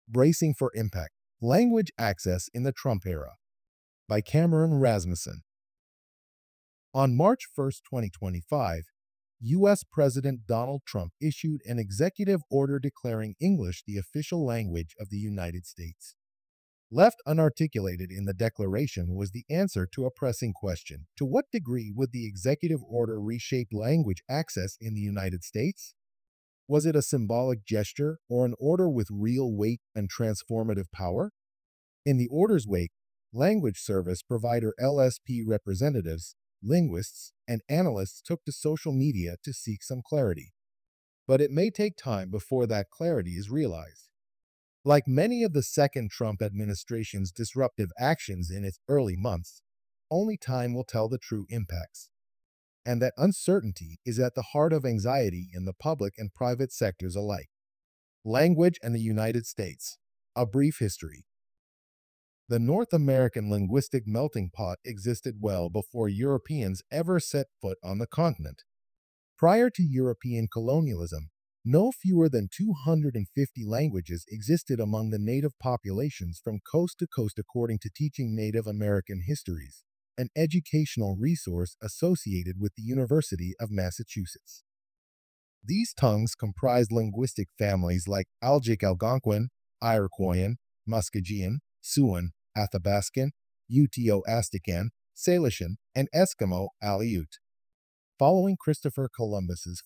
Bracing for Impact: Language Access in the Trump Era by Cameron Rasmussen. On March 1st, 2025, U.S. President Donald Trump issued an executive order declaring English the official language of the United States. Left unarticulated in the declaration was the answer to a pressing question: to what degree would the executive order reshape language access in the United States? Was it a symbolic gesture or an order with real weight and transformative power? In the order's wake, language service provider LSP representatives, linguists, and analysts took to social media to seek some clarity. But it may take time before that clarity is realized. Like many of the second Trump administration's disruptive actions in its early months, only time will tell the true impacts. And that uncertainty is at the heart of anxiety in the public and private sectors alike. Language and the United States: A Brief History. The North American linguistic melting pot existed well before Europeans ever set foot on the continent. Prior to European colonialism, no fewer than 250 languages existed among the native populations from coast to coast, according to Teaching Native American Histories, an educational resource associated with the University of Massachusetts. These tongues comprised linguistic families like Algic Algonquin, Iroquoian, Muskogean, Siouan, Athabascan, Uto-Aztecan, Salishan, and Eskimo Aleut. Following Christopher Columbus's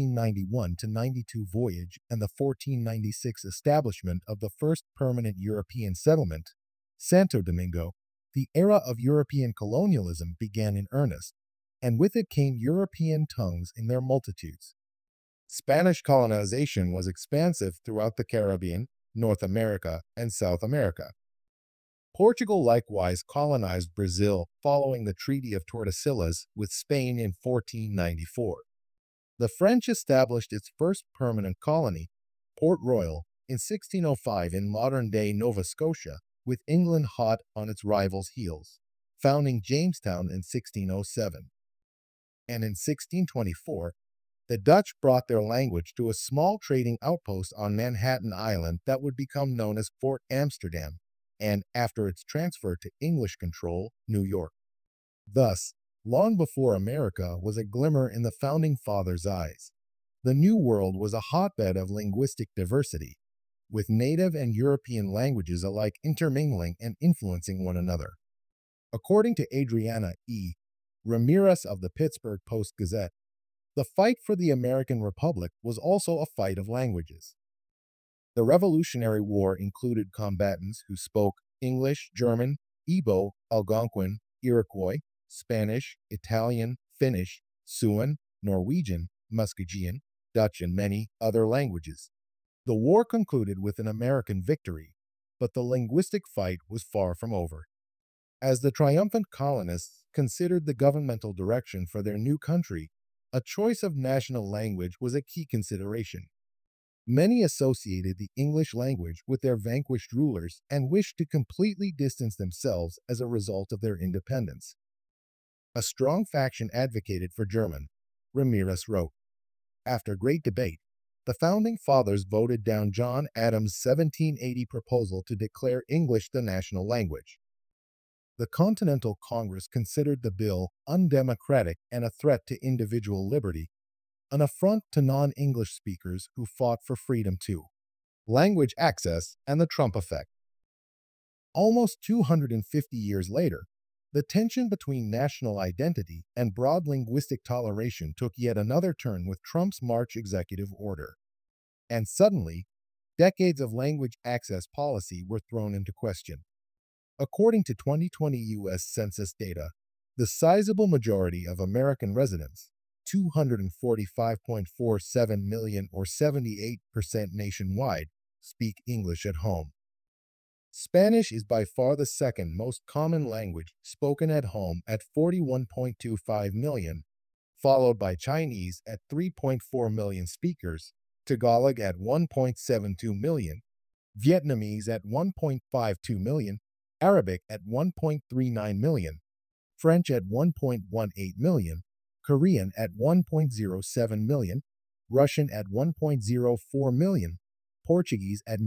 1491-92 voyage and the 1496 establishment of the first permanent European settlement, Santo Domingo, the era of European colonialism began in earnest, and with it came European tongues in their multitudes. Spanish colonization was expansive throughout the Caribbean, North America, and South America. Portugal likewise colonized Brazil following the Treaty of Tordesillas with Spain in 1494. The French established its first permanent colony, Port Royal, in 1605 in modern-day Nova Scotia, with England hot on its rival's heels, founding Jamestown in 1607. And in 1624, the Dutch brought their language to a small trading outpost on Manhattan Island that would become known as Fort Amsterdam, and after its transfer to English control, New York. Thus, long before America was a glimmer in the Founding Fathers' eyes, the New World was a hotbed of linguistic diversity, with native and European languages alike intermingling and influencing one another. According to Adriana E. Ramirez of the Pittsburgh Post-Gazette, the fight for the American Republic was also a fight of languages. The Revolutionary War included combatants who spoke English, German, Igbo, Algonquin, Iroquois, Spanish, Italian, Finnish, Siouan, Norwegian, Muskogean, Dutch, and many other languages. The war concluded with an American victory, but the linguistic fight was far from over. As the triumphant colonists considered the governmental direction for their new country, a choice of national language was a key consideration. Many associated the English language with their vanquished rulers and wished to completely distance themselves as a result of their independence. A strong faction advocated for German, Ramirez wrote. After great debate, the Founding Fathers voted down John Adams' 1780 proposal to declare English the national language. The Continental Congress considered the bill undemocratic and a threat to individual liberty, an affront to non-English speakers who fought for freedom too. Language access and the Trump effect. Almost 250 years later, the tension between national identity and broad linguistic toleration took yet another turn with Trump's March executive order. And suddenly, decades of language access policy were thrown into question. According to 2020 U.S. Census data, the sizable majority of American residents, 245.47 million or 78% nationwide, speak English at home. Spanish is by far the second most common language spoken at home at 41.25 million, followed by Chinese at 3.4 million speakers, Tagalog at 1.72 million, Vietnamese at 1.52 million, Arabic at 1.39 million, French at 1.18 million, Korean at 1.07 million, Russian at 1.04 million, Portuguese at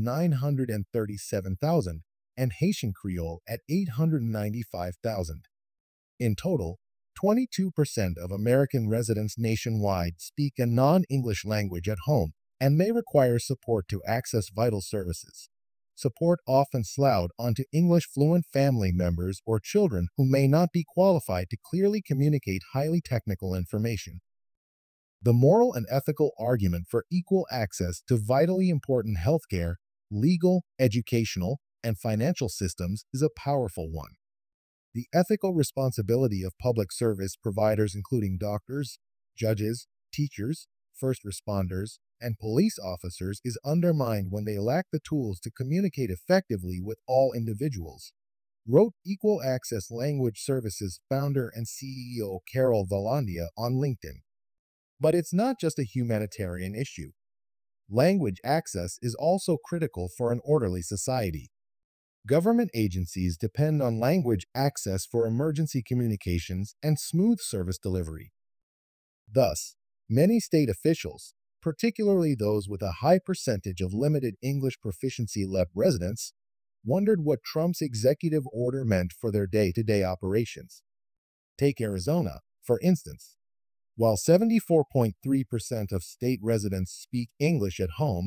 937,000, and Haitian Creole at 895,000. In total, 22% of American residents nationwide speak a non-English language at home and may require support to access vital services. Support often sloughed onto English fluent family members or children who may not be qualified to clearly communicate highly technical information. The moral and ethical argument for equal access to vitally important healthcare, legal, educational, and financial systems is a powerful one. The ethical responsibility of public service providers, including doctors, judges, teachers, first responders, and police officers, is undermined when they lack the tools to communicate effectively with all individuals, wrote Equal Access Language Services founder and CEO Carol Valandia on LinkedIn. But it's not just a humanitarian issue. Language access is also critical for an orderly society. Government agencies depend on language access for emergency communications and smooth service delivery. Thus, many state officials, particularly those with a high percentage of limited English proficiency lab residents, wondered what Trump's executive order meant for their day-to-day operations. Take Arizona, for instance. While 74.3% of state residents speak English at home,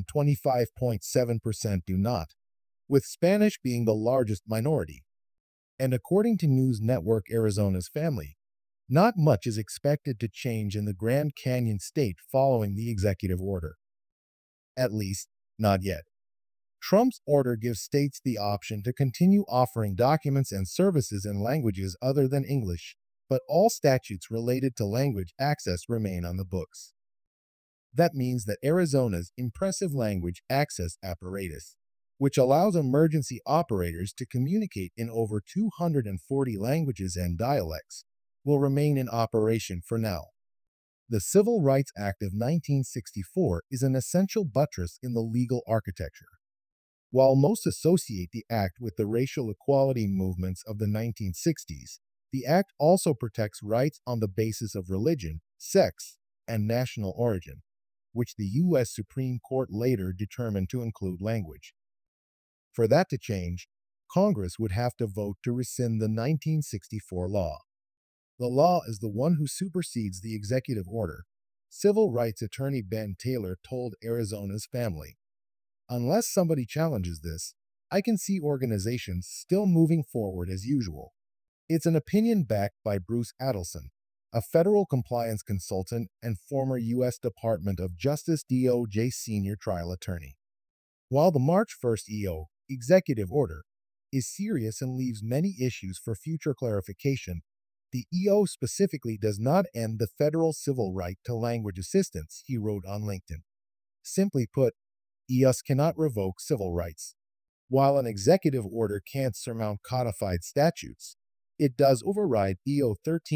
25.7% do not, with Spanish being the largest minority. And according to News Network Arizona's Family, not much is expected to change in the Grand Canyon state following the executive order. At least, not yet. Trump's order gives states the option to continue offering documents and services in languages other than English, but all statutes related to language access remain on the books. That means that Arizona's impressive language access apparatus, which allows emergency operators to communicate in over 240 languages and dialects, will remain in operation for now. The Civil Rights Act of 1964 is an essential buttress in the legal architecture. While most associate the act with the racial equality movements of the 1960s, the act also protects rights on the basis of religion, sex, and national origin, which the U.S. Supreme Court later determined to include language. For that to change, Congress would have to vote to rescind the 1964 law. The law is the one who supersedes the executive order, civil rights attorney Ben Taylor told Arizona's Family. Unless somebody challenges this, I can see organizations still moving forward as usual. It's an opinion backed by Bruce Adelson, a federal compliance consultant and former U.S. Department of Justice DOJ senior trial attorney. While the March 1st executive order is serious and leaves many issues for future clarification, the EO specifically does not end the federal civil right to language assistance, he wrote on LinkedIn. Simply put, EOS cannot revoke civil rights. While an executive order can't surmount codified statutes, it does override EO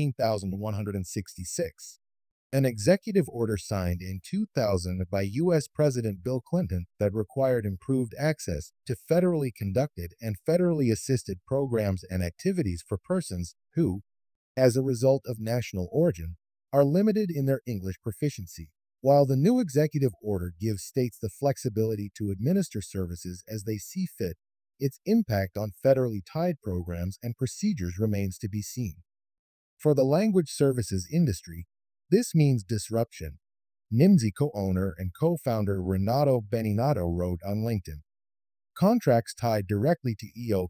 13166. An executive order signed in 2000 by U.S. President Bill Clinton that required improved access to federally conducted and federally assisted programs and activities for persons who, as a result of national origin, are limited in their English proficiency. While the new executive order gives states the flexibility to administer services as they see fit, its impact on federally tied programs and procedures remains to be seen. For the language services industry, this means disruption, Nimdzi co-owner and co-founder Renato Beninato wrote on LinkedIn. Contracts tied directly to EO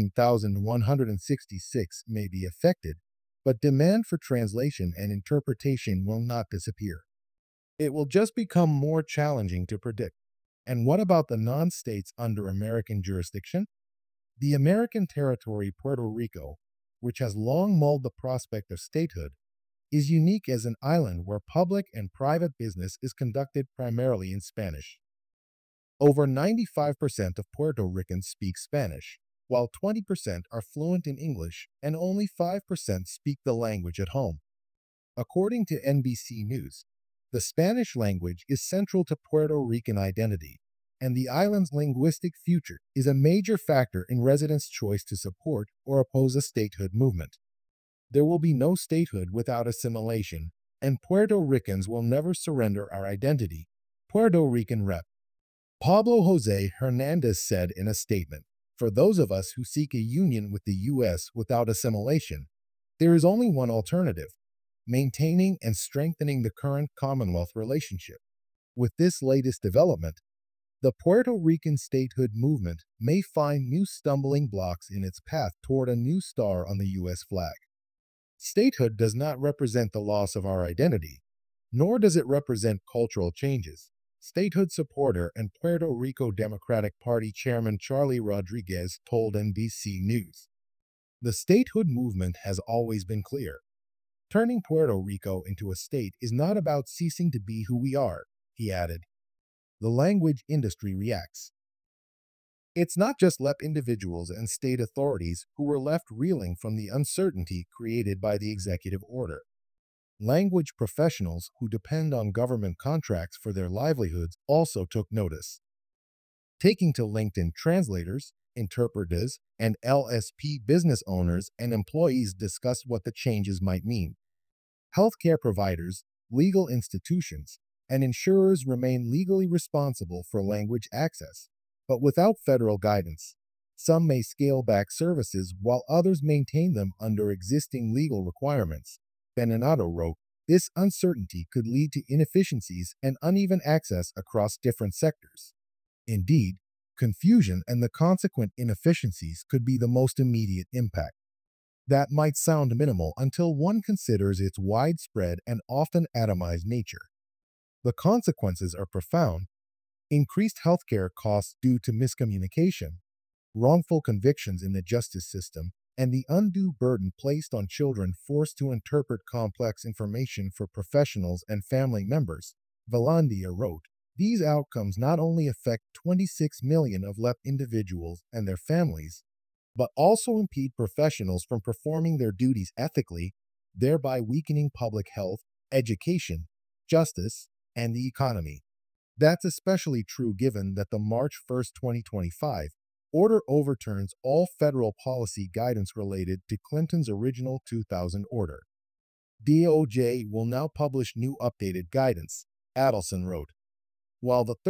13166 may be affected, but demand for translation and interpretation will not disappear. It will just become more challenging to predict. And what about the non-states under American jurisdiction? The American territory Puerto Rico, which has long mulled the prospect of statehood, is unique as an island where public and private business is conducted primarily in Spanish. Over 95% of Puerto Ricans speak Spanish, while 20% are fluent in English and only 5% speak the language at home. According to NBC News, the Spanish language is central to Puerto Rican identity, and the island's linguistic future is a major factor in residents' choice to support or oppose a statehood movement. There will be no statehood without assimilation, and Puerto Ricans will never surrender our identity. Puerto Rican Rep. Pablo Jose Hernandez said in a statement, "For those of us who seek a union with the U.S. without assimilation, there is only one alternative: maintaining and strengthening the current Commonwealth relationship." With this latest development, the Puerto Rican statehood movement may find new stumbling blocks in its path toward a new star on the U.S. flag. Statehood does not represent the loss of our identity, nor does it represent cultural changes. Statehood supporter and Puerto Rico Democratic Party Chairman Charlie Rodriguez told NBC News. The statehood movement has always been clear. Turning Puerto Rico into a state is not about ceasing to be who we are, he added. The language industry reacts. It's not just LEP individuals and state authorities who were left reeling from the uncertainty created by the executive order. Language professionals who depend on government contracts for their livelihoods also took notice. Taking to LinkedIn, translators, interpreters, and LSP business owners and employees discussed what the changes might mean. Healthcare providers, legal institutions, and insurers remain legally responsible for language access, but without federal guidance. Some may scale back services while others maintain them under existing legal requirements. Beninado wrote, "This uncertainty could lead to inefficiencies and uneven access across different sectors." Indeed, confusion and the consequent inefficiencies could be the most immediate impact. That might sound minimal until one considers its widespread and often atomized nature. The consequences are profound: increased healthcare costs due to miscommunication, wrongful convictions in the justice system, and the undue burden placed on children forced to interpret complex information for professionals and family members. Valandia wrote, "These outcomes not only affect 26 million of LEP individuals and their families, but also impede professionals from performing their duties ethically, thereby weakening public health, education, justice, and the economy." That's especially true given that the March 1st, 2025 order overturns all federal policy guidance related to Clinton's original 2000 order. DOJ will now publish new updated guidance, Adelson wrote. While the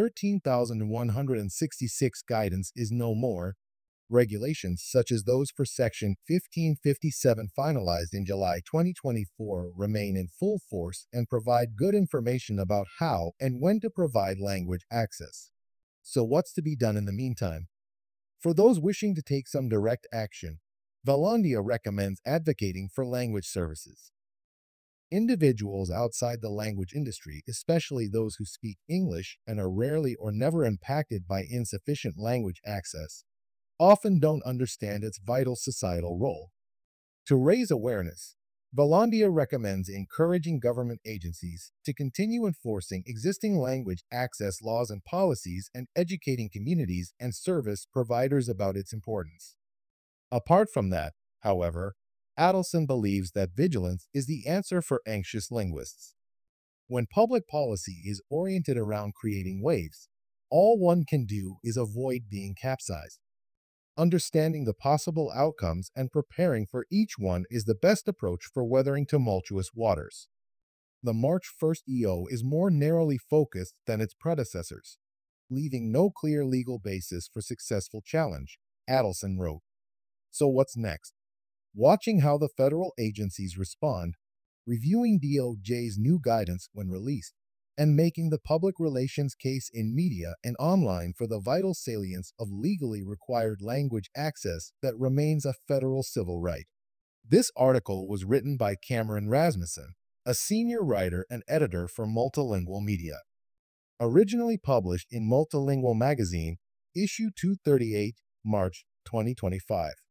13,166 guidance is no more, regulations such as those for Section 1557 finalized in July 2024 remain in full force and provide good information about how and when to provide language access. So what's to be done in the meantime? For those wishing to take some direct action, Valandia recommends advocating for language services. Individuals outside the language industry, especially those who speak English and are rarely or never impacted by insufficient language access, often don't understand its vital societal role. To raise awareness, Valandia recommends encouraging government agencies to continue enforcing existing language access laws and policies and educating communities and service providers about its importance. Apart from that, however, Adelson believes that vigilance is the answer for anxious linguists. When public policy is oriented around creating waves, all one can do is avoid being capsized. Understanding the possible outcomes and preparing for each one is the best approach for weathering tumultuous waters. The March 1st EO is more narrowly focused than its predecessors, leaving no clear legal basis for successful challenge, Adelson wrote. So what's next? Watching how the federal agencies respond, reviewing DOJ's new guidance when released, and making the public relations case in media and online for the vital salience of legally required language access that remains a federal civil right. This article was written by Cameron Rasmussen, a senior writer and editor for Multilingual Media. Originally published in Multilingual Magazine, issue 238, March 2025.